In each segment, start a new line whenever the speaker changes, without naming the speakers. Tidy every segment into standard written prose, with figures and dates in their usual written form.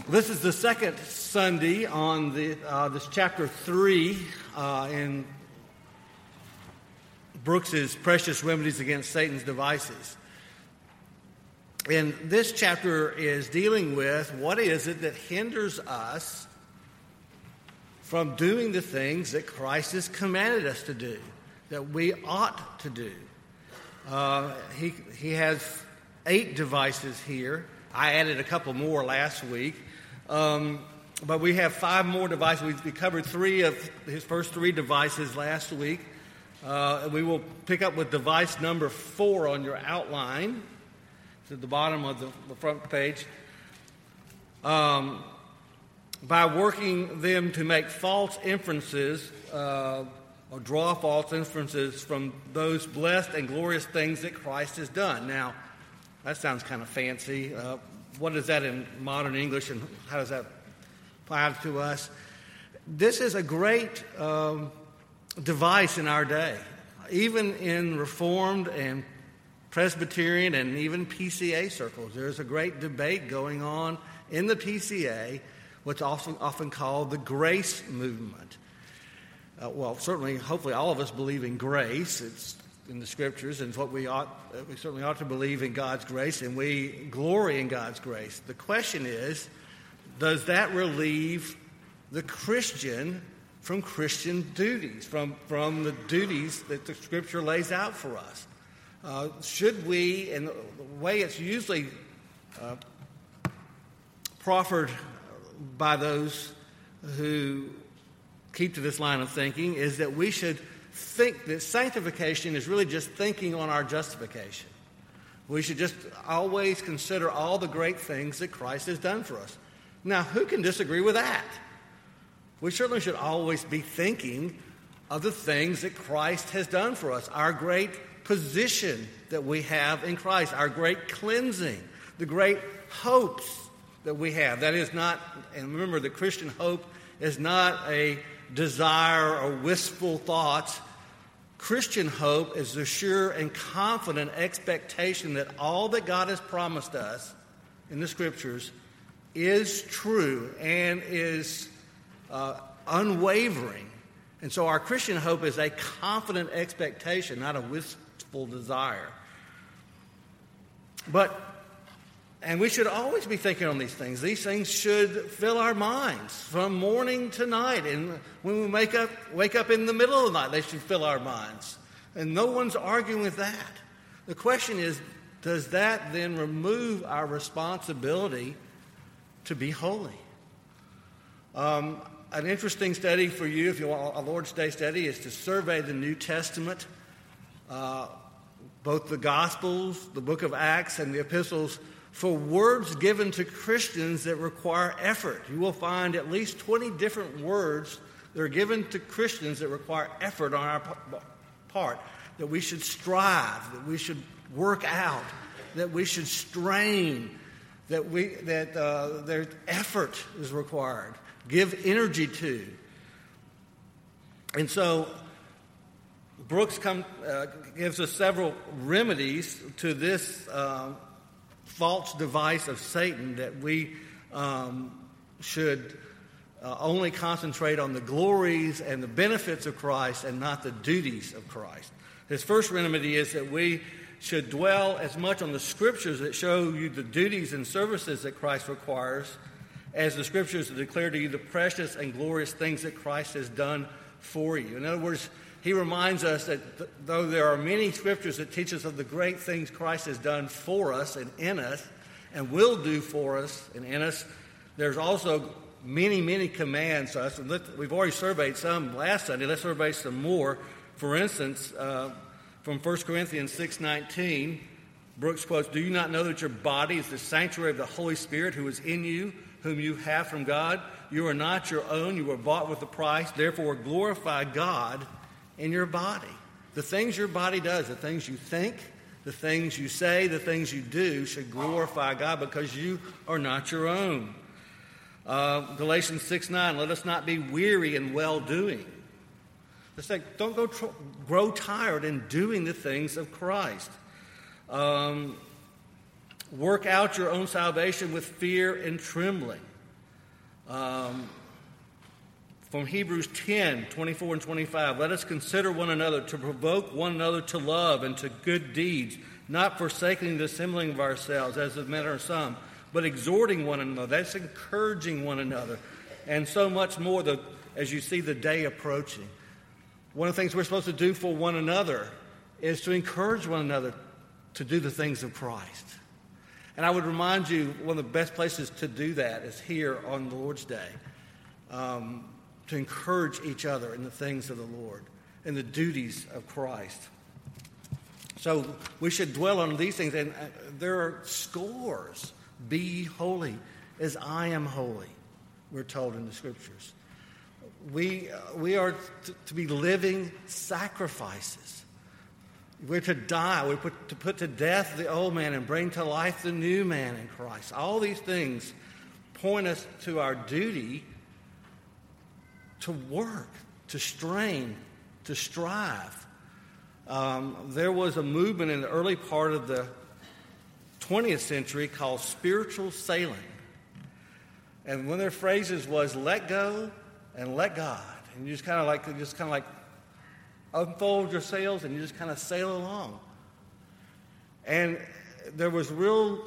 This is the second Sunday on this chapter 3 in Brooks's Precious Remedies Against Satan's Devices. And this chapter is dealing with what is it that hinders us from doing the things that Christ has commanded us to do, that we ought to do. He has 8 devices here. I added a couple more last week. But we have 5 more devices. We covered 3 of his first 3 devices last week. We will pick up with device number 4 on your outline. It's at the bottom of the front page. By working them to make false inferences or draw false inferences from those blessed and glorious things that Christ has done. Now, that sounds kind of fancy. What is that in modern English, and how does that apply to us? This is a great device in our day. Even in Reformed and Presbyterian and even PCA circles, there's a great debate going on in the PCA, what's often called the grace movement. Certainly, hopefully all of us believe in grace. It's in the Scriptures, and we certainly ought to believe in God's grace, and we glory in God's grace. The question is, does that relieve the Christian from Christian duties, from the duties that the Scripture lays out for us? Should we, and the way it's usually proffered by those who keep to this line of thinking, is that we should think that sanctification is really just thinking on our justification. We should just always consider all the great things that Christ has done for us. Now, who can disagree with that? We certainly should always be thinking of the things that Christ has done for us, our great position that we have in Christ, our great cleansing, the great hopes that we have. That is not, and remember, the Christian hope is not a desire or wistful thoughts. Christian hope is the sure and confident expectation that all that God has promised us in the Scriptures is true and is unwavering. And so our Christian hope is a confident expectation, not a wistful desire. And we should always be thinking on these things. These things should fill our minds from morning to night. And when we wake up in the middle of the night, they should fill our minds. And no one's arguing with that. The question is, does that then remove our responsibility to be holy? An interesting study for you, if you want a Lord's Day study, is to survey the New Testament, both the Gospels, the book of Acts, and the epistles, for words given to Christians that require effort. You will find at least 20 different words that are given to Christians that require effort on our part, that we should strive, that we should work out, that we should strain, that their effort is required, give energy to. And so Brooks gives us several remedies to this false device of Satan, that we should only concentrate on the glories and the benefits of Christ and not the duties of Christ. His first remedy is that we should dwell as much on the Scriptures that show you the duties and services that Christ requires as the Scriptures that declare to you the precious and glorious things that Christ has done for you. In other words, he reminds us that though there are many Scriptures that teach us of the great things Christ has done for us and in us and will do for us and in us, there's also many, many commands to us. And we've already surveyed some last Sunday. Let's survey some more. For instance, from 1 Corinthians 6:19, Brooks quotes, "Do you not know that your body is the sanctuary of the Holy Spirit who is in you, whom you have from God? You are not your own. You were bought with a price. Therefore, glorify God in your body." The things your body does, the things you think, the things you say, the things you do should glorify God because you are not your own. Galatians 6:9, "Let us not be weary in well-doing." It's like, don't grow tired in doing the things of Christ. Work out your own salvation with fear and trembling. From Hebrews 10, 24 and 25, let us consider one another to provoke one another to love and to good deeds, not forsaking the assembling of ourselves, as is the manner of some, but exhorting one another. That's encouraging one another. And so much more as you see the day approaching. One of the things we're supposed to do for one another is to encourage one another to do the things of Christ. And I would remind you, one of the best places to do that is here on the Lord's Day, to encourage each other in the things of the Lord and the duties of Christ. So we should dwell on these things, and there are scores. Be holy as I am holy, we're told in the Scriptures. We are to be living sacrifices. We're to die. We're to put to death the old man and bring to life the new man in Christ. All these things point us to our duty to work, to strain, to strive. There was a movement in the early part of the 20th century called spiritual sailing. And one of their phrases was, let go and let God. And you just kind of like unfold your sails and you just kind of sail along. And there was real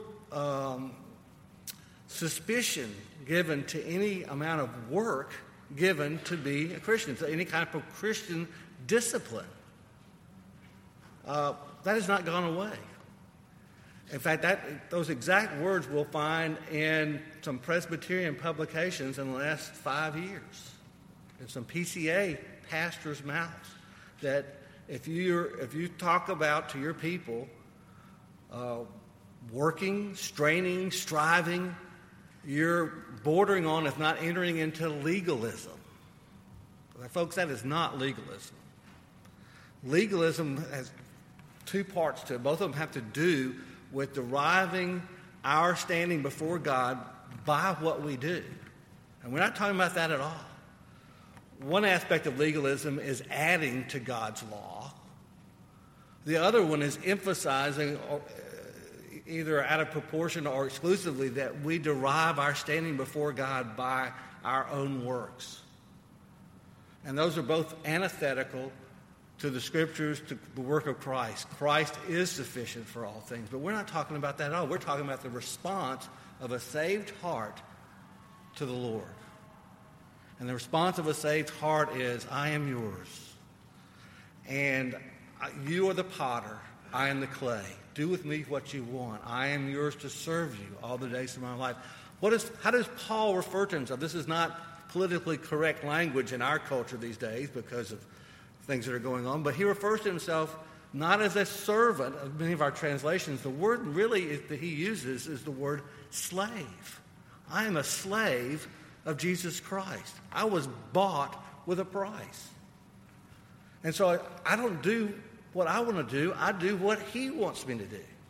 suspicion given to any amount of work given to be a Christian, to any kind of Christian discipline. That has not gone away. In fact, those exact words we'll find in some Presbyterian publications in the last 5 years, in some PCA pastors' mouths, that if you talk about to your people working, straining, striving, you're bordering on, if not entering into legalism. Folks, that is not legalism. Legalism has two parts to it. Both of them have to do with deriving our standing before God by what we do. And we're not talking about that at all. One aspect of legalism is adding to God's law. The other one is emphasizing, either out of proportion or exclusively, that we derive our standing before God by our own works. And those are both antithetical to the Scriptures, to the work of Christ. Christ is sufficient for all things. But we're not talking about that at all. We're talking about the response of a saved heart to the Lord. And the response of a saved heart is, I am yours. And you are the potter. I am the clay. Do with me what you want. I am yours to serve you all the days of my life. How does Paul refer to himself? This is not politically correct language in our culture these days because of things that are going on, but he refers to himself not as a servant. Of many of our translations, the word really that he uses is the word slave. I am a slave of Jesus Christ. I was bought with a price. And so I don't do what I want to do. I do what he wants me to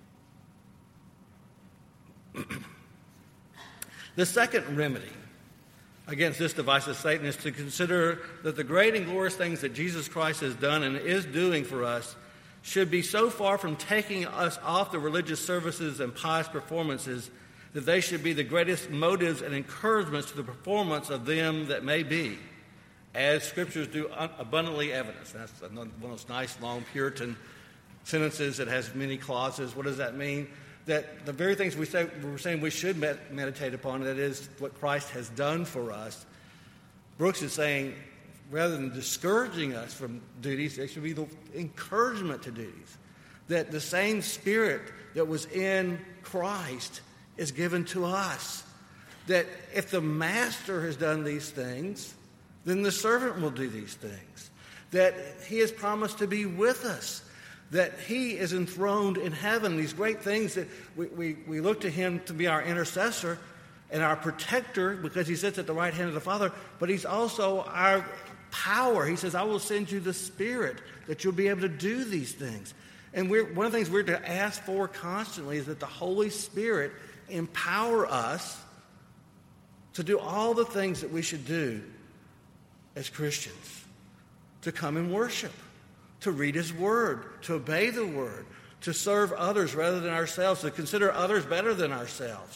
do. The second remedy against this device of Satan is to consider that the great and glorious things that Jesus Christ has done and is doing for us should be so far from taking us off the religious services and pious performances that they should be the greatest motives and encouragements to the performance of them that may be, as Scriptures do abundantly evidence. That's one of those nice, long Puritan sentences that has many clauses. What does that mean? That the very things we're saying we should meditate upon, that is what Christ has done for us. Brooks is saying, rather than discouraging us from duties, it should be the encouragement to duties. That the same Spirit that was in Christ is given to us. That if the Master has done these things, then the servant will do these things. That he has promised to be with us. That he is enthroned in heaven. These great things that we look to him to be our intercessor and our protector because he sits at the right hand of the Father. But he's also our power. He says, I will send you the Spirit that you'll be able to do these things. And one of the things we're to ask for constantly is that the Holy Spirit empower us to do all the things that we should do as Christians. To come and worship. To read his word, to obey the word, to serve others rather than ourselves, to consider others better than ourselves,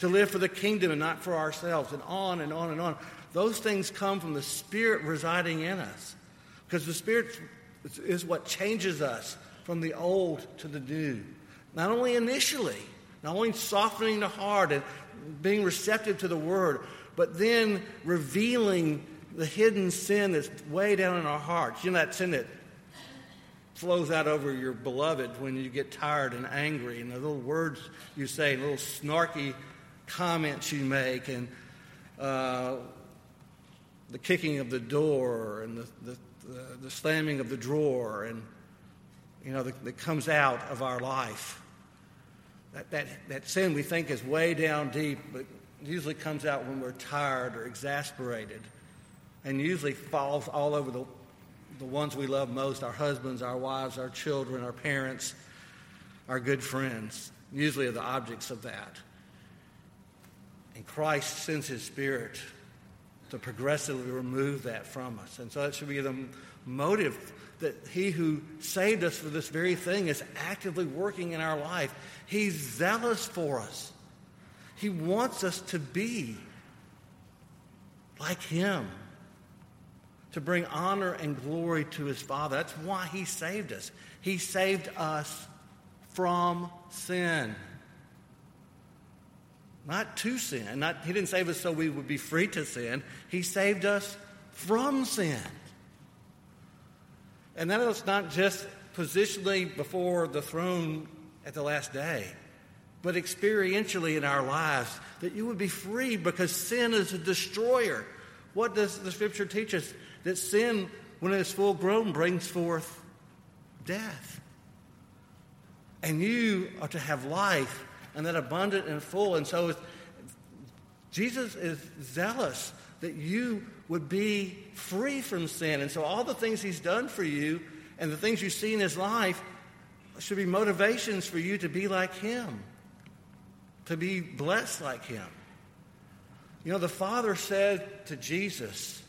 to live for the kingdom and not for ourselves, and on and on and on. Those things come from the Spirit residing in us, because the Spirit is what changes us from the old to the new. Not only initially, not only softening the heart and being receptive to the Word, but then revealing the hidden sin that's way down in our hearts. You know, that sin that flows out over your beloved when you get tired and angry, and the little words you say, little snarky comments you make, and the kicking of the door, and the slamming of the drawer, and that comes out of our life. That sin we think is way down deep, but usually comes out when we're tired or exasperated, and usually falls all over the ones we love most: our husbands, our wives, our children, our parents, our good friends. Usually are the objects of that. And Christ sends His Spirit to progressively remove that from us. And so that should be the motive, that He who saved us for this very thing is actively working in our life. He's zealous for us. He wants us to be like Him, to bring honor and glory to His Father. That's why He saved us. He saved us from sin. Not to sin. He didn't save us so we would be free to sin. He saved us from sin. And that is not just positionally before the throne at the last day, but experientially in our lives, that you would be free, because sin is a destroyer. What does the Scripture teach us? That sin, when it is full grown, brings forth death. And you are to have life, and that abundant and full. And so Jesus is zealous that you would be free from sin. And so all the things He's done for you and the things you see in His life should be motivations for you to be like Him, to be blessed like Him. The Father said to Jesus,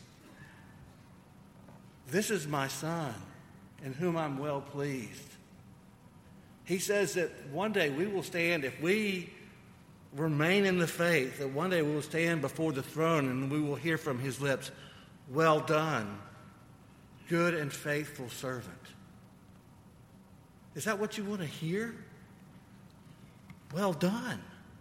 "This is my Son, in whom I'm well pleased." He says that one day we will stand, if we remain in the faith, that one day we will stand before the throne and we will hear from His lips, "Well done, good and faithful servant." Is that what you want to hear? Well done.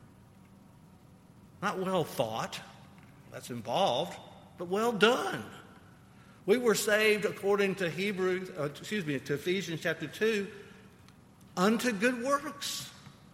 Not well thought, that's involved, but well done. We were saved according to Ephesians chapter 2, unto good works.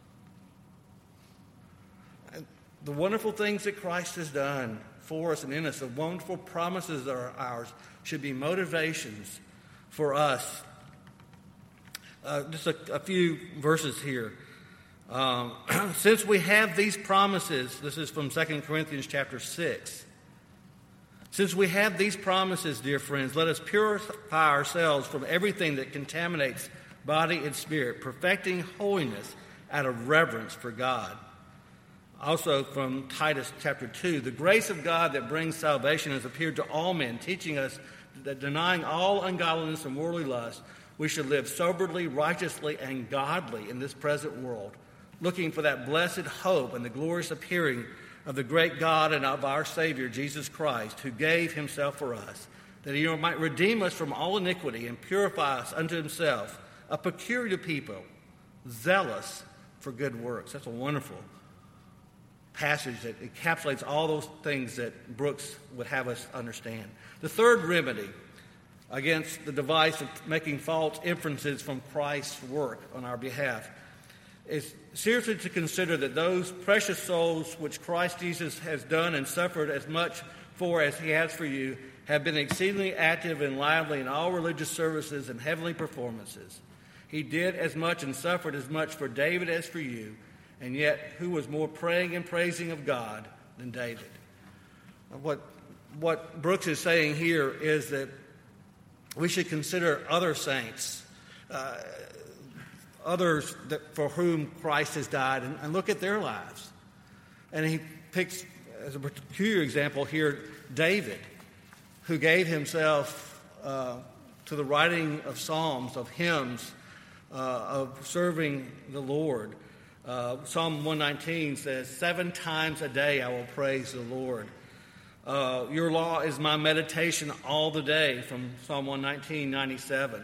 And the wonderful things that Christ has done for us and in us, the wonderful promises that are ours, should be motivations for us. Just a few verses here. Since we have these promises, this is from 2 Corinthians chapter 6. Since we have these promises, dear friends, let us purify ourselves from everything that contaminates body and spirit, perfecting holiness out of reverence for God. Also from Titus chapter 2, the grace of God that brings salvation has appeared to all men, teaching us that denying all ungodliness and worldly lust, we should live soberly, righteously, and godly in this present world, looking for that blessed hope and the glorious appearing of the great God and of our Savior, Jesus Christ, who gave Himself for us, that He might redeem us from all iniquity and purify us unto Himself, a peculiar people, zealous for good works. That's a wonderful passage that encapsulates all those things that Brooks would have us understand. The third remedy against the device of making false inferences from Christ's work on our behalf is seriously to consider that those precious souls which Christ Jesus has done and suffered as much for as He has for you have been exceedingly active and lively in all religious services and heavenly performances. He did as much and suffered as much for David as for you, and yet who was more praying and praising of God than David? What Brooks is saying here is that we should consider other saints, others for whom Christ has died, and look at their lives. And he picks, as a peculiar example here, David, who gave himself to the writing of psalms, of hymns, of serving the Lord. Psalm 119 says, 7 times a day I will praise the Lord. Your law is my meditation all the day, from Psalm 119:97.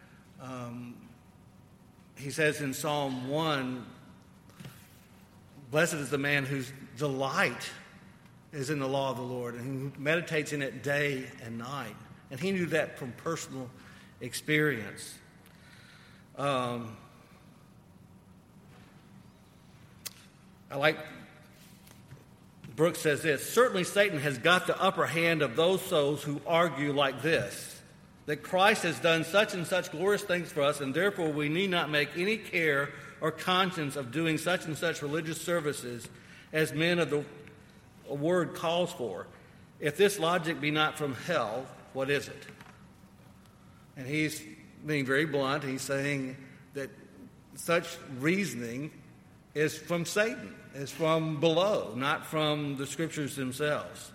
He says in Psalm 1, blessed is the man whose delight is in the law of the Lord, and who meditates in it day and night. And he knew that from personal experience. I like, Brooks says this, certainly Satan has got the upper hand of those souls who argue like this, that Christ has done such and such glorious things for us, and therefore we need not make any care or conscience of doing such and such religious services as men of the word calls for. If this logic be not from hell, what is it? And he's being very blunt. He's saying that such reasoning is from Satan, is from below, not from the Scriptures themselves.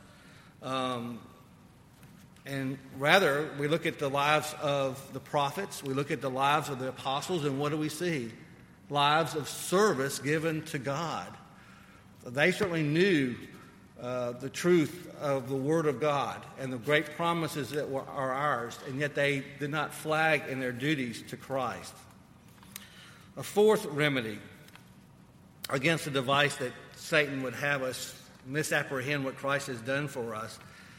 And rather, we look at the lives of the prophets, we look at the lives of the apostles, and what do we see? Lives of service given to God. They certainly knew the truth of the Word of God and the great promises that are ours, and yet they did not flag in their duties to Christ. A fourth remedy against the device that Satan would have us misapprehend what Christ has done for us,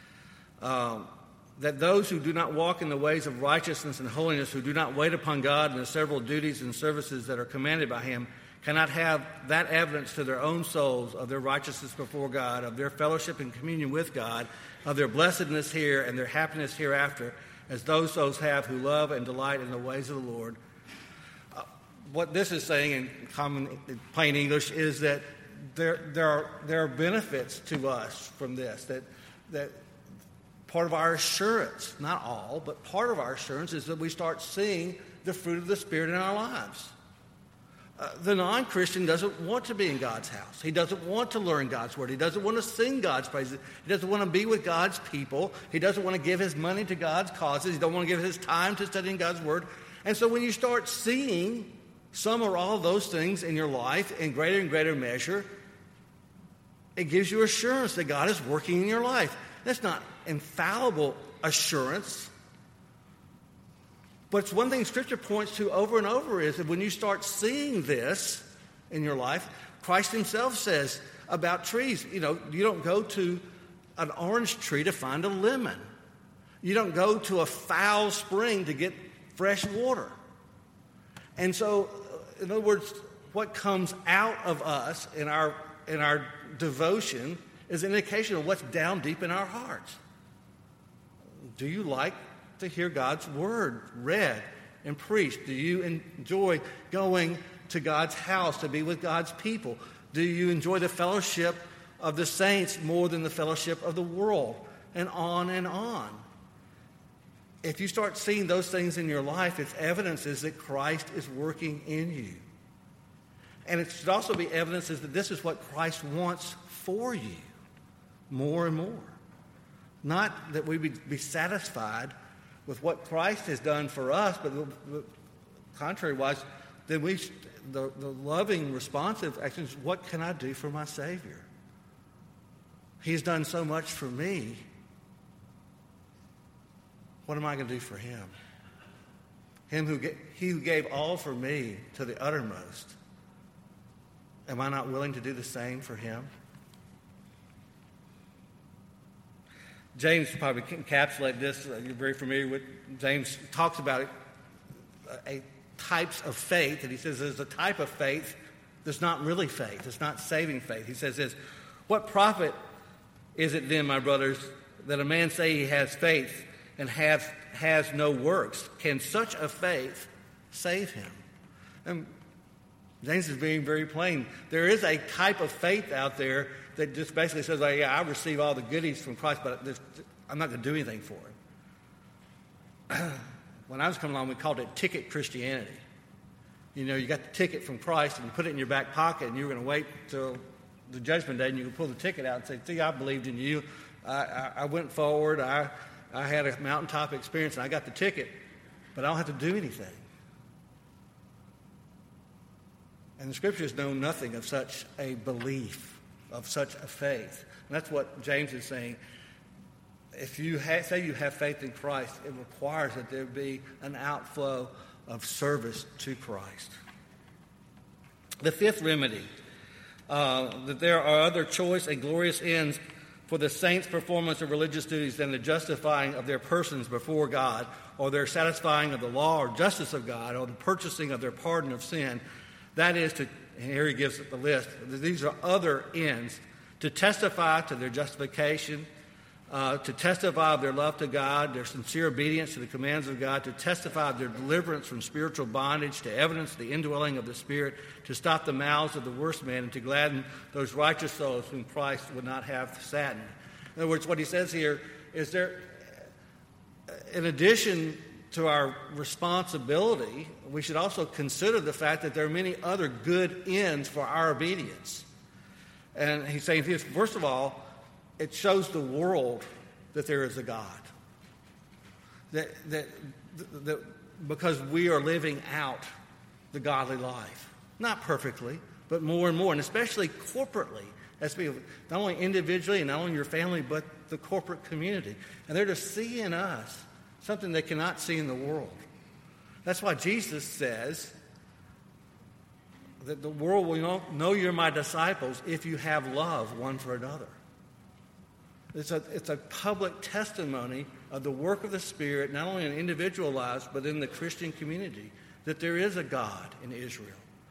that those who do not walk in the ways of righteousness and holiness, who do not wait upon God in the several duties and services that are commanded by Him, cannot have that evidence to their own souls of their righteousness before God, of their fellowship and communion with God, of their blessedness here and their happiness hereafter, as those souls have who love and delight in the ways of the Lord. What this is saying in plain English is that there are benefits to us from this, that part of our assurance, not all, but part of our assurance is that we start seeing the fruit of the Spirit in our lives. The non-Christian doesn't want to be in God's house. He doesn't want to learn God's word. He doesn't want to sing God's praises. He doesn't want to be with God's people. He doesn't want to give his money to God's causes. He doesn't want to give his time to studying God's word. And so when you start seeing some or all of those things in your life in greater and greater measure, it gives you assurance that God is working in your life. That's not infallible assurance. But it's one thing Scripture points to over and over is that when you start seeing this in your life, Christ himself says about trees, you don't go to an orange tree to find a lemon. You don't go to a foul spring to get fresh water. And so, in other words, what comes out of us in our devotion is an indication of what's down deep in our hearts. Do you like to hear God's word read and preached? Do you enjoy going to God's house to be with God's people? Do you enjoy the fellowship of the saints more than the fellowship of the world? And on and on. If you start seeing those things in your life, it's evidences that Christ is working in you. And it should also be evidences that this is what Christ wants for you more and more. Not that we be satisfied with what Christ has done for us, but the contrary was that the loving, responsive action is, what can I do for my Savior? He's done so much for me. What am I going to do for him? He who gave all for me to the uttermost. Am I not willing to do the same for him? James probably encapsulated this. You're very familiar with. James talks about a types of faith, and he says there's a type of faith that's not really faith. It's not saving faith. He says this, what profit is it then, my brothers, that a man say he has faith and has no works? Can such a faith save him? And James is being very plain. There is a type of faith out there that just basically says, yeah, I receive all the goodies from Christ, but I'm not going to do anything for him. When I was coming along, we called it ticket Christianity. You got the ticket from Christ and you put it in your back pocket and you were going to wait till the judgment day and you could pull the ticket out and say, see, I believed in you. I went forward. I had a mountaintop experience and I got the ticket, but I don't have to do anything. And the Scriptures know nothing of such a belief, of such a faith. And that's what James is saying. If you say you have faith in Christ, it requires that there be an outflow of service to Christ. The fifth remedy, that there are other choice and glorious ends for the saints' performance of religious duties than the justifying of their persons before God, or their satisfying of the law or justice of God, or the purchasing of their pardon of sin. That is to, and here he gives the list, these are other ends, to testify to their justification, to testify of their love to God, their sincere obedience to the commands of God, to testify of their deliverance from spiritual bondage, to evidence the indwelling of the Spirit, to stop the mouths of the worst men, and to gladden those righteous souls whom Christ would not have saddened. In other words, what he says here is there, in addition to our responsibility, we should also consider the fact that there are many other good ends for our obedience. And he's saying, first of all, it shows the world that there is a God. That because we are living out the godly life. Not perfectly, but more and more, and especially corporately. As people, not only individually and not only your family, but the corporate community. And they're to see in us something they cannot see in the world. That's why Jesus says that the world will know you're my disciples if you have love one for another. It's a public testimony of the work of the Spirit, not only in individual lives, but in the Christian community, that there is a God in Israel.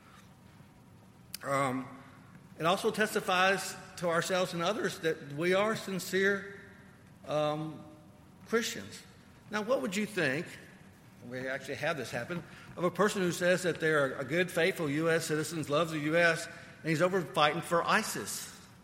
It also testifies to ourselves and others that we are sincere Christians. Now, what would you think, we actually have this happen, of a person who says that they're a good, faithful U.S. citizen, loves the U.S., and he's over fighting for ISIS?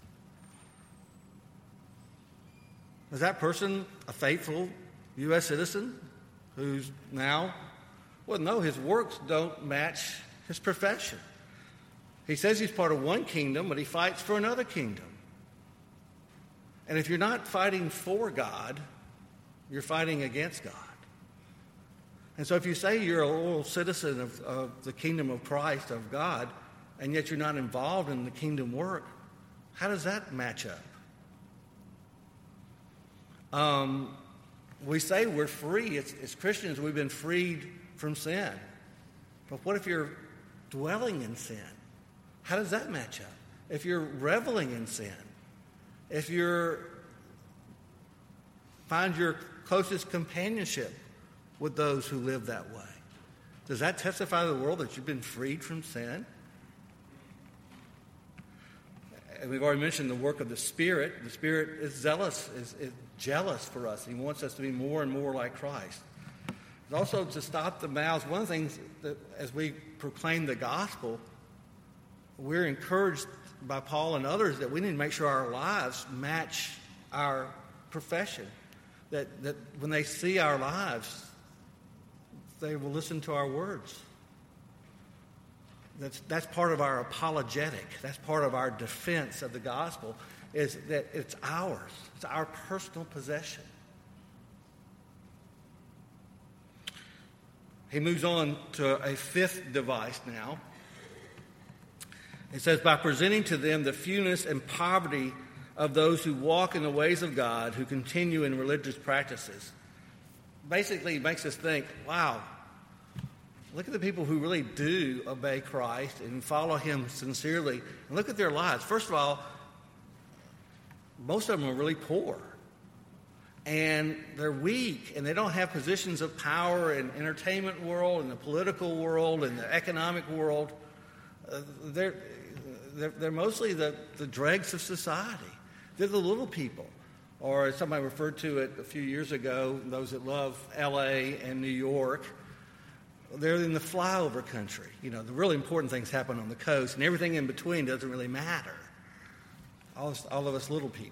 Is that person a faithful U.S. citizen who's now, well, no, his works don't match his profession. He says he's part of one kingdom, but he fights for another kingdom. And if you're not fighting for God, you're fighting against God. And so if you say you're a loyal citizen of the kingdom of Christ, of God, and yet you're not involved in the kingdom work, how does that match up? We say we're free. As Christians, we've been freed from sin. But what if you're dwelling in sin? How does that match up? If you're reveling in sin, if you find your closest companionship with those who live that way, does that testify to the world that you've been freed from sin? And we've already mentioned the work of the Spirit. The Spirit is zealous, is jealous for us. He wants us to be more and more like Christ. It's also to stop the mouths. One of the things that as we proclaim the gospel, we're encouraged by Paul and others that we need to make sure our lives match our profession. That when they see our lives, they will listen to our words. That's part of our apologetic. That's part of our defense of the gospel, is that it's ours. It's our personal possession. He moves on to a fifth device now. It says, by presenting to them the fewness and poverty of those who walk in the ways of God, who continue in religious practices. Basically, it makes us think, wow, look at the people who really do obey Christ and follow him sincerely. And look at their lives. First of all, most of them are really poor. And they're weak, and they don't have positions of power in the entertainment world, in the political world, in the economic world. They're mostly the dregs of society. They're the little people. Or as somebody referred to it a few years ago, those that love L.A. and New York, they're in the flyover country. You know, the really important things happen on the coast, and everything in between doesn't really matter. All of us little people.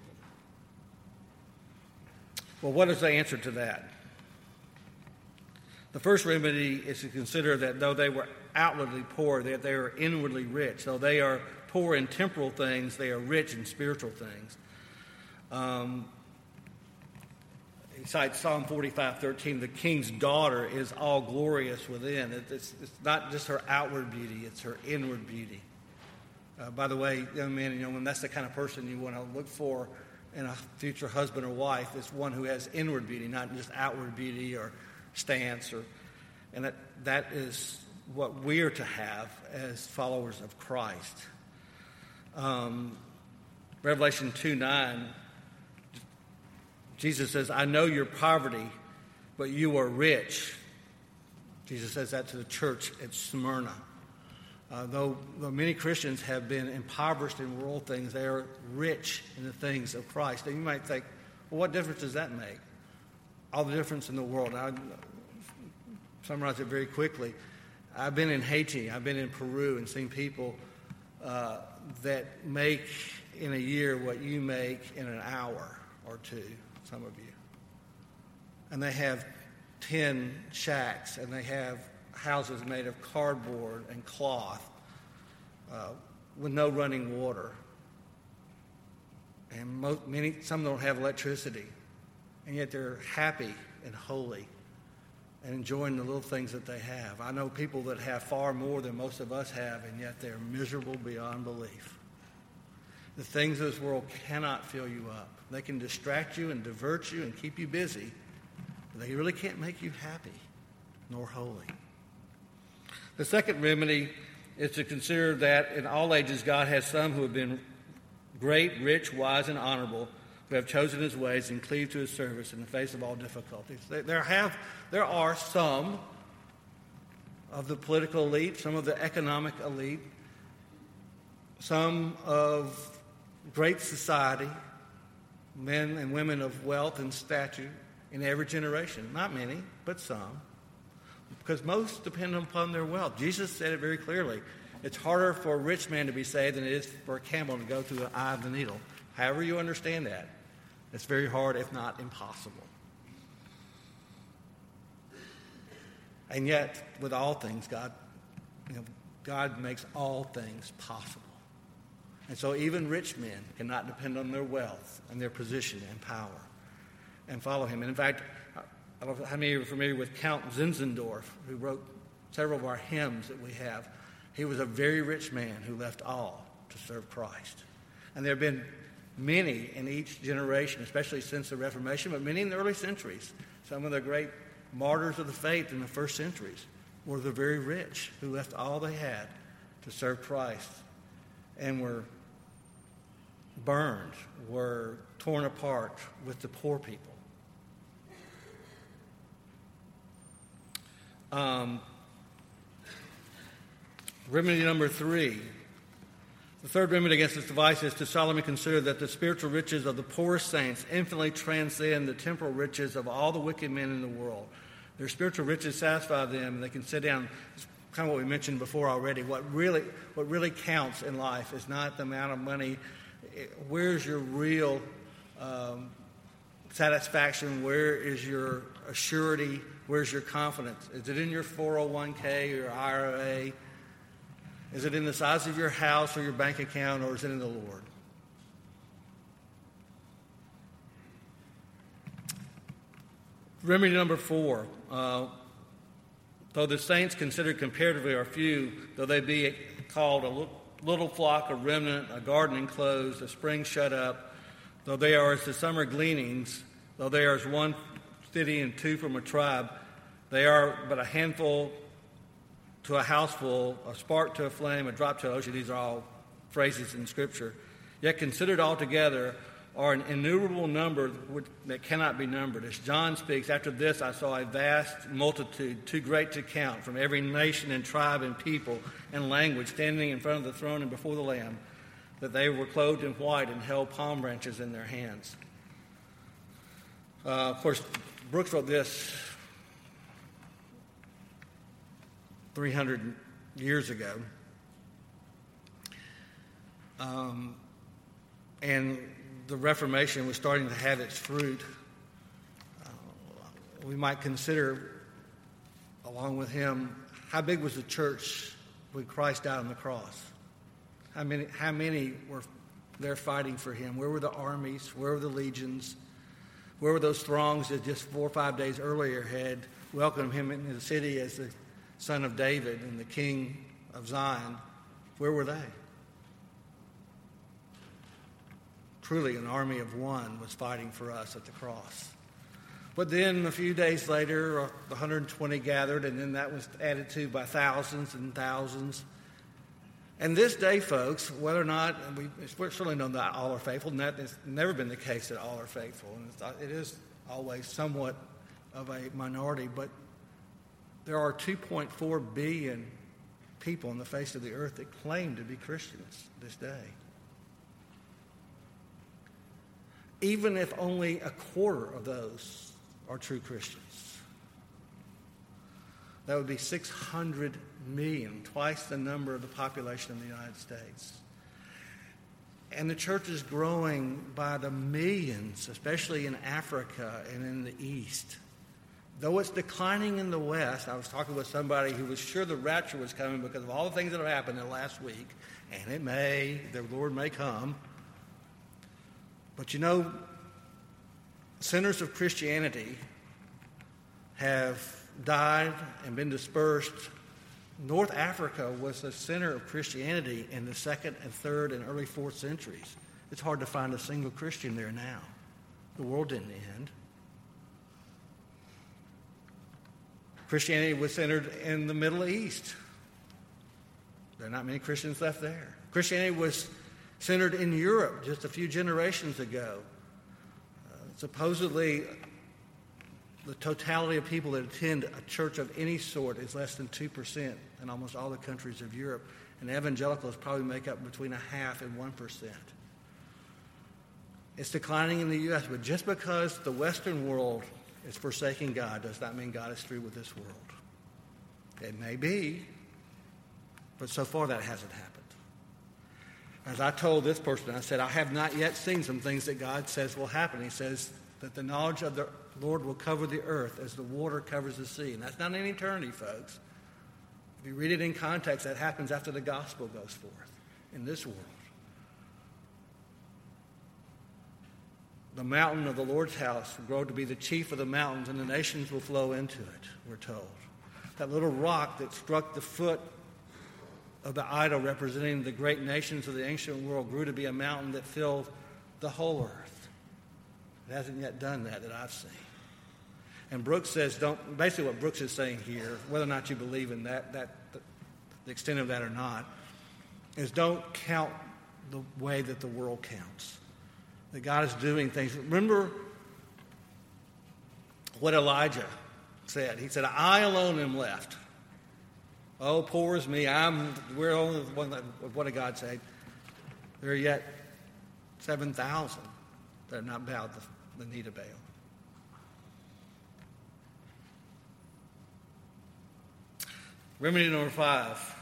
Well, what is the answer to that? The first remedy is to consider that though they were outwardly poor, that they are inwardly rich. Though they are poor in temporal things, they are rich in spiritual things. he cites Psalm 45:13. The king's daughter is all glorious within. It's not just her outward beauty; it's her inward beauty. By the way, young men, when that's the kind of person you want to look for in a future husband or wife, it's one who has inward beauty, not just outward beauty or stance, and that is what we are to have as followers of Christ. Revelation 2:9, Jesus says, I know your poverty, but you are rich. Jesus says that to the church at Smyrna. Though many Christians have been impoverished in world things, they are rich in the things of Christ. And you might think, well, what difference does that make? All the difference in the world. I'll summarize it very quickly. I've been in Haiti, I've been in Peru, and seen people that make in a year what you make in an hour or two, some of you. And they have 10 shacks, and they have houses made of cardboard and cloth with no running water. And some don't have electricity, and yet they're happy and holy and enjoying the little things that they have. I know people that have far more than most of us have, and yet they're miserable beyond belief. The things of this world cannot fill you up. They can distract you and divert you and keep you busy, but they really can't make you happy nor holy. The second remedy is to consider that in all ages God has some who have been great, rich, wise, and honorable, who have chosen his ways and cleaved to his service in the face of all difficulties. There are some of the political elite, some of the economic elite, some of great society, men and women of wealth and stature in every generation. Not many, but some. Because most depend upon their wealth. Jesus said it very clearly. It's harder for a rich man to be saved than it is for a camel to go through the eye of the needle. However you understand that, it's very hard, if not impossible. And yet, with all things, God makes all things possible. And so even rich men cannot depend on their wealth and their position and power and follow him. And in fact, I don't know how many of you are familiar with Count Zinzendorf, who wrote several of our hymns that we have. He was a very rich man who left all to serve Christ. And there have been many in each generation, especially since the Reformation, but many in the early centuries. Some of the great martyrs of the faith in the first centuries were the very rich who left all they had to serve Christ and were burned, were torn apart with the poor people. Remedy number 3. The third remedy against this device is to solemnly consider that the spiritual riches of the poorest saints infinitely transcend the temporal riches of all the wicked men in the world. Their spiritual riches satisfy them, and they can sit down. It's kind of what we mentioned before already. What really counts in life is not the amount of money. Where's your real satisfaction? Where is your assurity? Where's your confidence? Is it in your 401k or your IRA? Is it in the size of your house or your bank account, or is it in the Lord? Remedy number 4. Though the saints considered comparatively are few, though they be called a little flock, a remnant, a garden enclosed, a spring shut up, though they are as the summer gleanings, though they are as one city and two from a tribe, they are but a handful to a houseful, a spark to a flame, a drop to an ocean. These are all phrases in Scripture. Yet considered altogether are an innumerable number that cannot be numbered. As John speaks, after this I saw a vast multitude, too great to count, from every nation and tribe and people and language, standing in front of the throne and before the Lamb, that they were clothed in white and held palm branches in their hands. Of course, Brooks wrote this 300 years ago. And the Reformation was starting to have its fruit. We might consider, along with him, how big was the church when Christ died on the cross? How many were there fighting for him? Where were the armies? Where were the legions? Where were those throngs that just 4 or 5 days earlier had welcomed him into the city as the son of David and the king of Zion? Where were they? Truly, an army of one was fighting for us at the cross. But then a few days later, 120 gathered, and then that was added to by thousands and thousands. And this day, folks, whether or not, we certainly know that all are faithful, and that has never been the case that all are faithful. And it is always somewhat of a minority, but there are 2.4 billion people on the face of the earth that claim to be Christians this day. Even if only a quarter of those are true Christians, that would be 600 million, twice the number of the population of the United States. And the church is growing by the millions, especially in Africa and in the East. Though it's declining in the West, I was talking with somebody who was sure the rapture was coming because of all the things that have happened in the last week, and the Lord may come. But you know, centers of Christianity have died and been dispersed. North Africa was the center of Christianity in the 2nd and 3rd and early 4th centuries. It's hard to find a single Christian there now. The world didn't end. Christianity was centered in the Middle East. There are not many Christians left there. Christianity was centered in Europe just a few generations ago. Supposedly, the totality of people that attend a church of any sort is less than 2% in almost all the countries of Europe. And evangelicals probably make up between 0.5% and 1%. It's declining in the U.S., but just because the Western world is forsaking God does not mean God is through with this world. It may be, but so far that hasn't happened. As I told this person, I said, I have not yet seen some things that God says will happen. He says that the knowledge of the Lord will cover the earth as the water covers the sea. And that's not in eternity, folks. If you read it in context, that happens after the gospel goes forth in this world. The mountain of the Lord's house will grow to be the chief of the mountains, and the nations will flow into it, we're told. That little rock that struck the foot of the idol representing the great nations of the ancient world grew to be a mountain that filled the whole earth. It hasn't yet done that I've seen. And Brooks says, basically what Brooks is saying here, whether or not you believe in that the extent of that or not, is don't count the way that the world counts. That God is doing things. Remember what Elijah said. He said, I alone am left. Oh, poor is me. We're only one. What did God say? There are yet 7,000 that have not bowed the knee to Baal. Remedy number 5.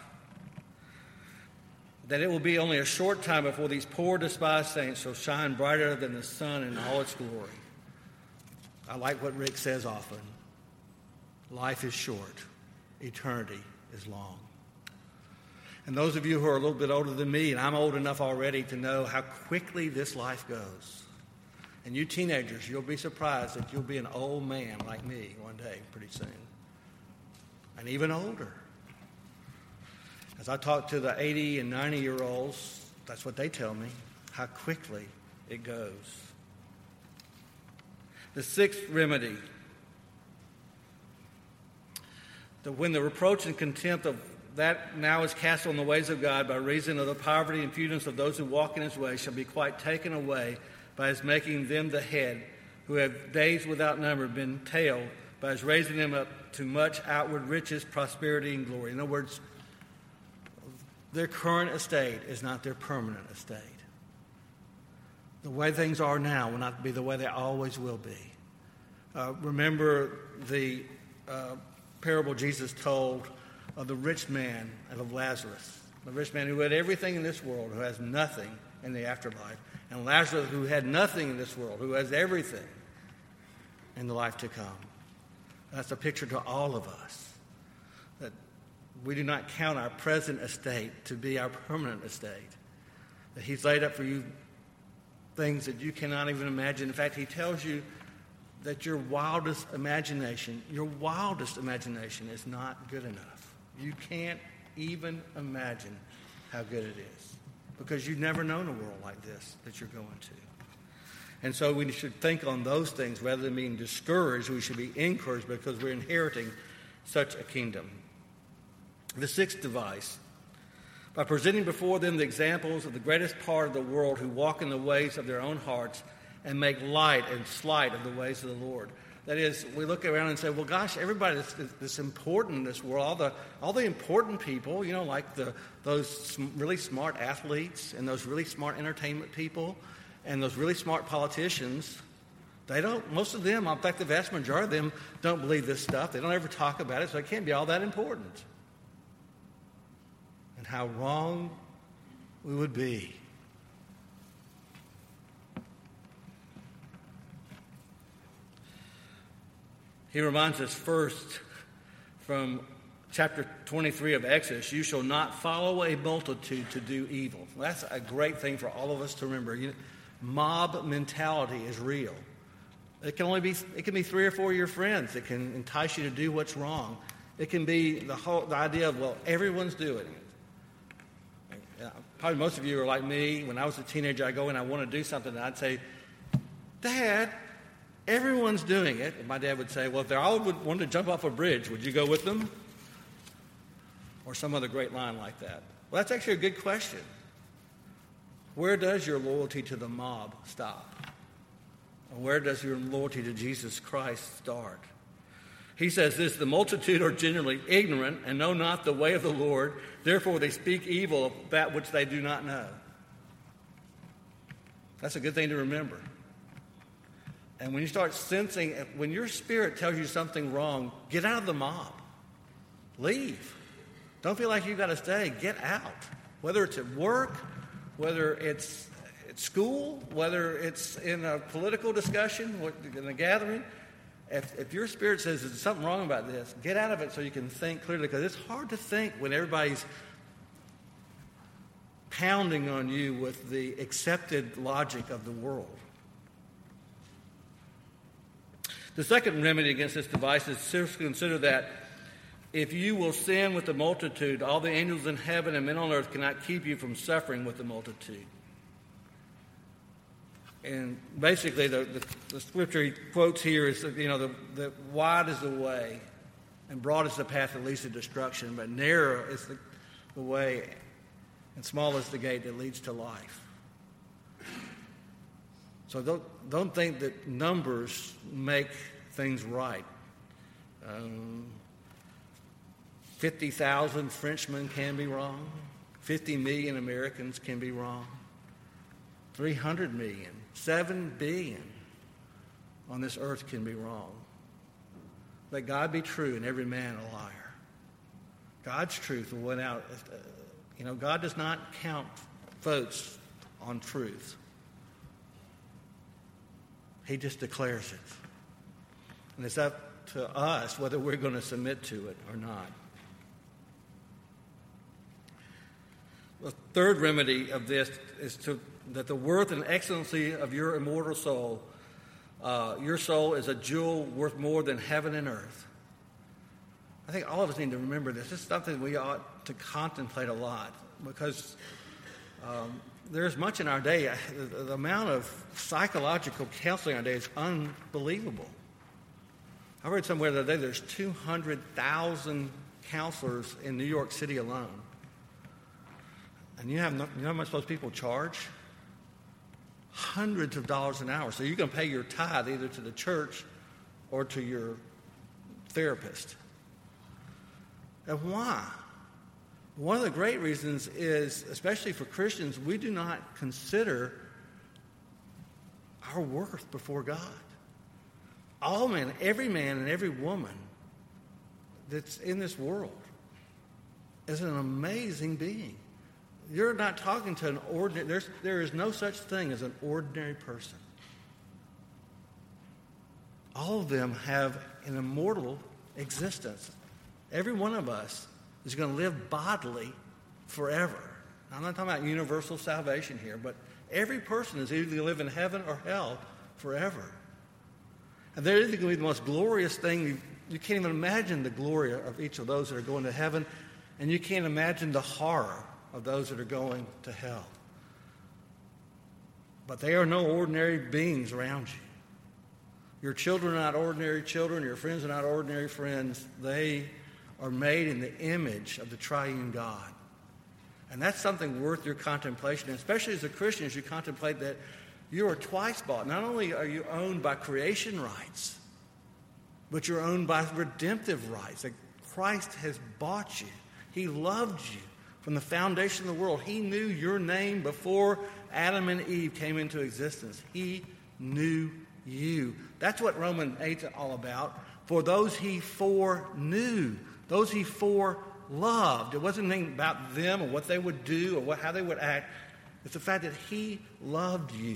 That it will be only a short time before these poor, despised saints shall shine brighter than the sun in all its glory. I like what Rick says often. Life is short. Eternity is long. And those of you who are a little bit older than me, and I'm old enough already to know how quickly this life goes. And you teenagers, you'll be surprised that you'll be an old man like me one day, pretty soon. And even older. As I talk to the 80 and 90-year-olds, that's what they tell me, how quickly it goes. The 6th remedy, that when the reproach and contempt of that now is cast on the ways of God by reason of the poverty and impudence of those who walk in his way shall be quite taken away by his making them the head, who have days without number been tail, by his raising them up to much outward riches, prosperity, and glory. In other words, their current estate is not their permanent estate. The way things are now will not be the way they always will be. Remember the parable Jesus told of the rich man and of Lazarus. The rich man who had everything in this world, who has nothing in the afterlife. And Lazarus who had nothing in this world, who has everything in the life to come. That's a picture to all of us. That we do not count our present estate to be our permanent estate. That he's laid up for you things that you cannot even imagine. In fact, he tells you that your wildest imagination is not good enough. You can't even imagine how good it is because you've never known a world like this that you're going to. And so we should think on those things rather than being discouraged. We should be encouraged because we're inheriting such a kingdom. The sixth device, by presenting before them the examples of the greatest part of the world who walk in the ways of their own hearts and make light and slight of the ways of the Lord. That is, we look around and say, well, gosh, everybody that's important in this world, all the important people, like those really smart athletes and those really smart entertainment people and those really smart politicians, most of them, in fact, the vast majority of them don't believe this stuff. They don't ever talk about it, so it can't be all that important. And how wrong we would be. He reminds us first from chapter 23 of Exodus, you shall not follow a multitude to do evil. Well, that's a great thing for all of us to remember. Mob mentality is real. It can be 3 or 4 of your friends that can entice you to do what's wrong. It can be the idea of, well, everyone's doing it. Probably most of you are like me. When I was a teenager, I go and I want to do something, and I'd say, Dad, everyone's doing it. And my dad would say, well, if they all wanted to jump off a bridge, would you go with them? Or some other great line like that. Well, that's actually a good question. Where does your loyalty to the mob stop? And where does your loyalty to Jesus Christ start? He says this, the multitude are generally ignorant and know not the way of the Lord. Therefore, they speak evil of that which they do not know. That's a good thing to remember. And when you start sensing, when your spirit tells you something wrong, get out of the mob. Leave. Don't feel like you've got to stay. Get out. Whether it's at work, whether it's at school, whether it's in a political discussion, in a gathering. If your spirit says there's something wrong about this, get out of it so you can think clearly. Because it's hard to think when everybody's pounding on you with the accepted logic of the world. The second remedy against this device is to consider that if you will sin with the multitude, all the angels in heaven and men on earth cannot keep you from suffering with the multitude. And basically, the scripture he quotes here is, the wide is the way and broad is the path that leads to destruction, but narrow is the way and small is the gate that leads to life. So don't think that numbers make things right. 50,000 Frenchmen can be wrong. 50 million Americans can be wrong. 300 million, 7 billion on this earth can be wrong. Let God be true and every man a liar. God's truth will win out. God does not count votes on truth. He just declares it. And it's up to us whether we're going to submit to it or not. The third remedy of this is that the worth and excellency of your immortal soul, your soul is a jewel worth more than heaven and earth. I think all of us need to remember this. This is something we ought to contemplate a lot because there's much in our day. The amount of psychological counseling in our day is unbelievable. I read somewhere the other day there's 200,000 counselors in New York City alone. And you know how much those people charge? Hundreds of dollars an hour. So you can pay your tithe either to the church or to your therapist. And why? One of the great reasons is, especially for Christians, we do not consider our worth before God. All men, every man and every woman that's in this world is an amazing being. You're not talking to an ordinary, there is no such thing as an ordinary person. All of them have an immortal existence. Every one of us is going to live bodily forever. I'm not talking about universal salvation here, but every person is either going to live in heaven or hell forever. And they're either going to be the most glorious thing. You can't even imagine the glory of each of those that are going to heaven, and you can't imagine the horror of those that are going to hell. But they are no ordinary beings around you. Your children are not ordinary children. Your friends are not ordinary friends. They are made in the image of the triune God. And that's something worth your contemplation, and especially as a Christian, as you contemplate that you are twice bought. Not only are you owned by creation rights, but you're owned by redemptive rights. That Christ has bought you. He loved you from the foundation of the world. He knew your name before Adam and Eve came into existence. He knew you. That's what Romans 8 is all about. For those he foreknew, those he foreloved. It wasn't anything about them or what they would do or how they would act. It's the fact that he loved you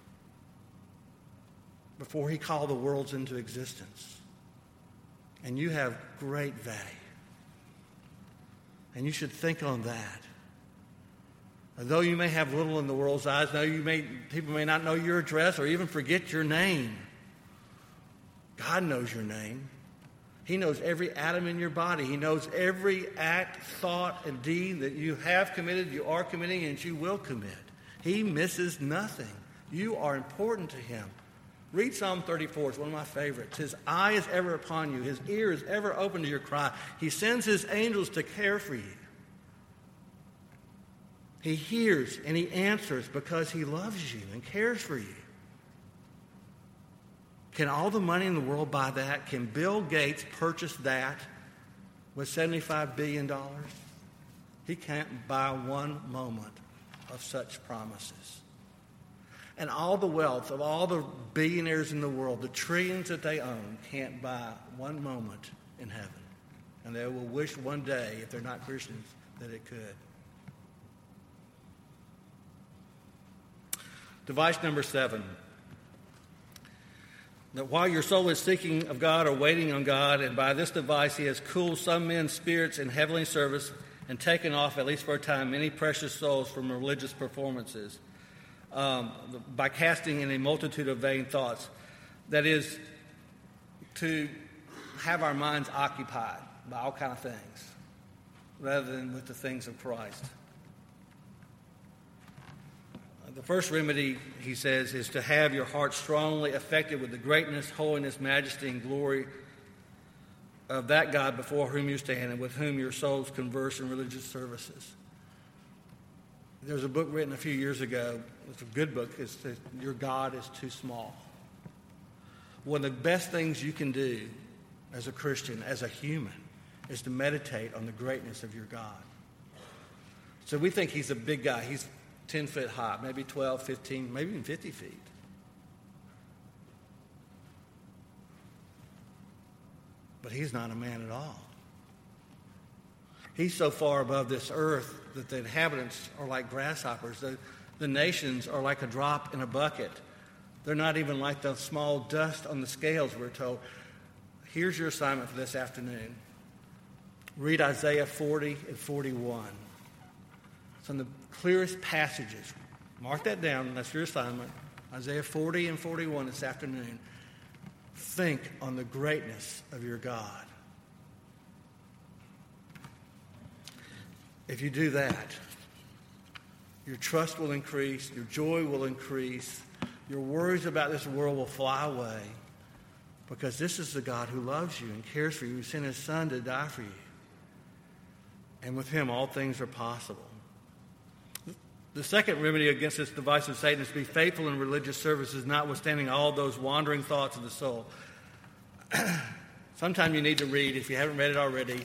before he called the worlds into existence. And you have great value. And you should think on that. Though you may have little in the world's eyes, people may not know your address or even forget your name. God knows your name. He knows every atom in your body. He knows every act, thought, and deed that you have committed, you are committing, and you will commit. He misses nothing. You are important to him. Read Psalm 34. It's one of my favorites. His eye is ever upon you. His ear is ever open to your cry. He sends his angels to care for you. He hears and he answers because he loves you and cares for you. Can all the money in the world buy that? Can Bill Gates purchase that with $75 billion? He can't buy one moment of such promises. And all the wealth of all the billionaires in the world, the trillions that they own, can't buy one moment in heaven. And they will wish one day, if they're not Christians, that it could. Device number 7. That while your soul is seeking of God or waiting on God, and by this device he has cooled some men's spirits in heavenly service and taken off, at least for a time, many precious souls from religious performances by casting in a multitude of vain thoughts. That is, to have our minds occupied by all kinds of things rather than with the things of Christ. The first remedy, he says, is to have your heart strongly affected with the greatness, holiness, majesty, and glory of that God before whom you stand and with whom your souls converse in religious services. There was a book written a few years ago. It's a good book. It's that Your God is Too Small. One of the best things you can do as a Christian, as a human, is to meditate on the greatness of your God. So we think he's a big guy. He's 10 feet high, maybe 12, 15, maybe even 50 feet. But he's not a man at all. He's so far above this earth that the inhabitants are like grasshoppers. The nations are like a drop in a bucket. They're not even like the small dust on the scales, we're told. Here's your assignment for this afternoon. Read Isaiah 40 and 41. It's one of the clearest passages. Mark that down. That's your assignment. Isaiah 40 and 41 this afternoon. Think on the greatness of your God. If you do that, your trust will increase, your joy will increase, your worries about this world will fly away, because this is the God who loves you and cares for you, who sent his Son to die for you. And with him, all things are possible. The second remedy against this device of Satan is to be faithful in religious services, notwithstanding all those wandering thoughts of the soul. Sometime you need to read, if you haven't read it already,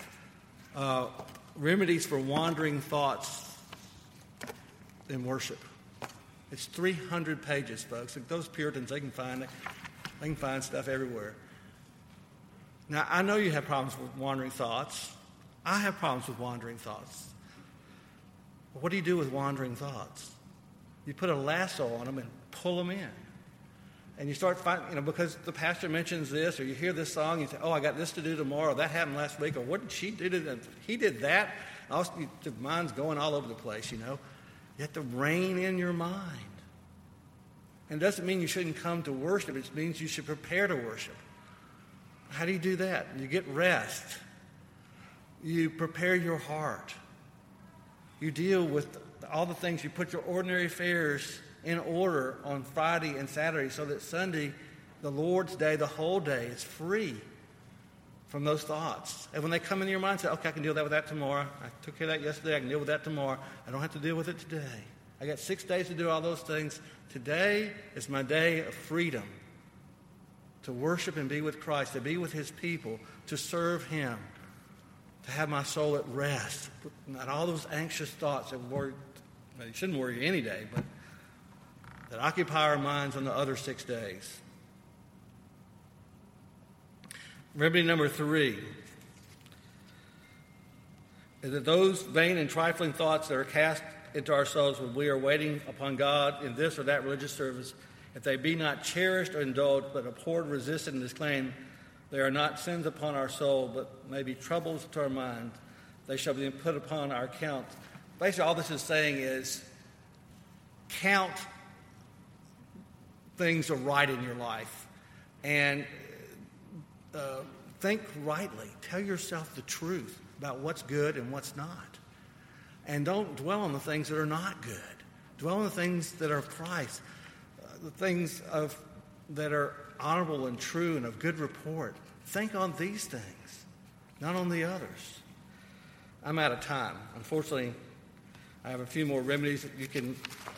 Remedies for Wandering Thoughts in Worship. It's 300 pages, folks. Those Puritans, they can find stuff everywhere. Now, I know you have problems with wandering thoughts. I have problems with wandering thoughts. But what do you do with wandering thoughts? You put a lasso on them and pull them in. And you start finding, because the pastor mentions this, or you hear this song, you say, oh, I got this to do tomorrow, that happened last week, or what did she do to that? He did that. The mind's going all over the place, You have to rein in your mind. And it doesn't mean you shouldn't come to worship. It means you should prepare to worship. How do you do that? You get rest. You prepare your heart. You deal with all the things. You put your ordinary affairs in order on Friday and Saturday so that Sunday, the Lord's day, the whole day, is free from those thoughts. And when they come into your mind, say, okay, I can deal with that tomorrow. I took care of that yesterday. I can deal with that tomorrow. I don't have to deal with it today. I got 6 days to do all those things. Today is my day of freedom to worship and be with Christ, to be with his people, to serve him, to have my soul at rest. Not all those anxious thoughts that worry, well, you shouldn't worry any day, but that occupy our minds on the other 6 days. Remedy number 3 is that those vain and trifling thoughts that are cast into our souls when we are waiting upon God in this or that religious service, if they be not cherished or indulged, but abhorred, resisted, and disclaimed, they are not sins upon our soul, but may be troubles to our mind. They shall be put upon our account. Basically, all this is saying is count things are right in your life and think rightly. Tell yourself the truth about what's good and what's not. And don't dwell on the things that are not good. Dwell on the things that are of Christ, the things that are honorable and true and of good report. Think on these things, not on the others. I'm out of time. Unfortunately, I have a few more remedies that you can,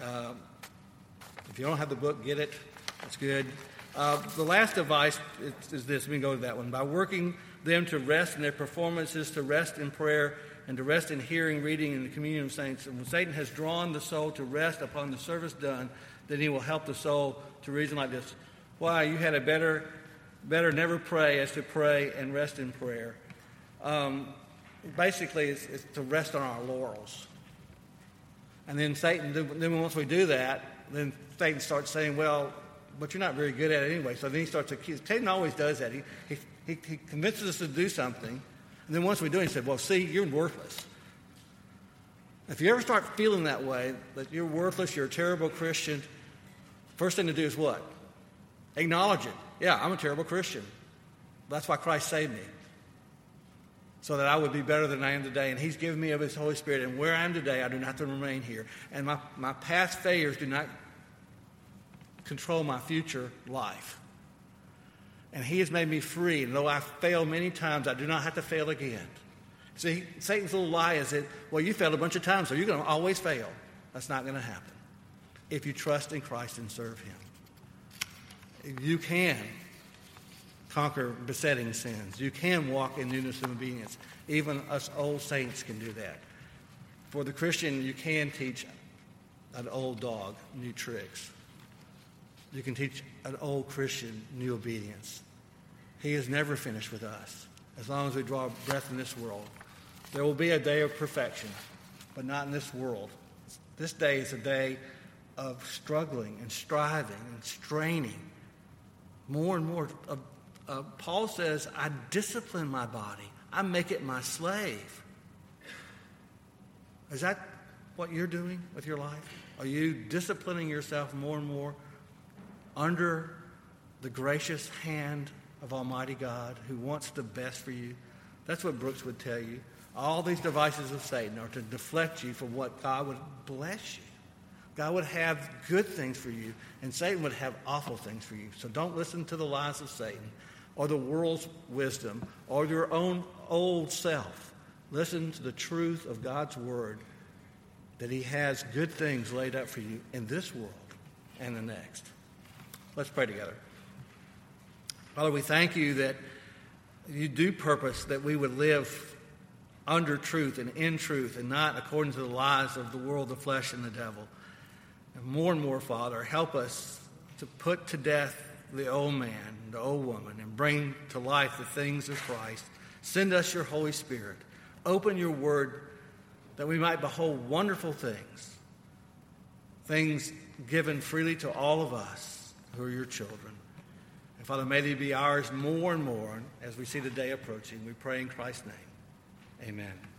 if you don't have the book, get it. That's good. The last advice is this. We can go to that one. By working them to rest in their performances, to rest in prayer, and to rest in hearing, reading, and the communion of saints. And when Satan has drawn the soul to rest upon the service done, then he will help the soul to reason like this. Why, you had a better never pray as to pray and rest in prayer. Basically, it's to rest on our laurels. And then then once we do that, then Satan starts saying, well, but you're not very good at it anyway. So then he starts to accuse. Satan always does that. He convinces us to do something. And then once we do it, he said, well, see, you're worthless. If you ever start feeling that way, that you're worthless, you're a terrible Christian, first thing to do is what? Acknowledge it. Yeah, I'm a terrible Christian. That's why Christ saved me. So that I would be better than I am today. And he's given me of his Holy Spirit. And where I am today, I do not have to remain here. And my past failures do not control my future life. And he has made me free. And though I failed many times, I do not have to fail again. See, Satan's little lie is that, well, you failed a bunch of times, so you're going to always fail. That's not going to happen if you trust in Christ and serve him. You can conquer besetting sins. You can walk in newness of obedience. Even us old saints can do that. For the Christian, you can teach an old dog new tricks. You can teach an old Christian new obedience. He is never finished with us as long as we draw breath in this world. There will be a day of perfection, but not in this world. This day is a day of struggling and striving and straining. More and more. Paul says, I discipline my body. I make it my slave. Is that what you're doing with your life? Are you disciplining yourself more and more under the gracious hand of Almighty God who wants the best for you? That's what Brooks would tell you. All these devices of Satan are to deflect you from what God would bless you. God would have good things for you, and Satan would have awful things for you. So don't listen to the lies of Satan or the world's wisdom or your own old self. Listen to the truth of God's word, that he has good things laid up for you in this world and the next. Let's pray together. Father, we thank you that you do purpose that we would live under truth and in truth and not according to the lies of the world, the flesh, and the devil. And more, Father, help us to put to death the old man, the old woman, and bring to life the things of Christ. Send us your Holy Spirit. Open your word that we might behold wonderful things, things given freely to all of us who are your children. And Father, may they be ours more and more as we see the day approaching. We pray in Christ's name. Amen.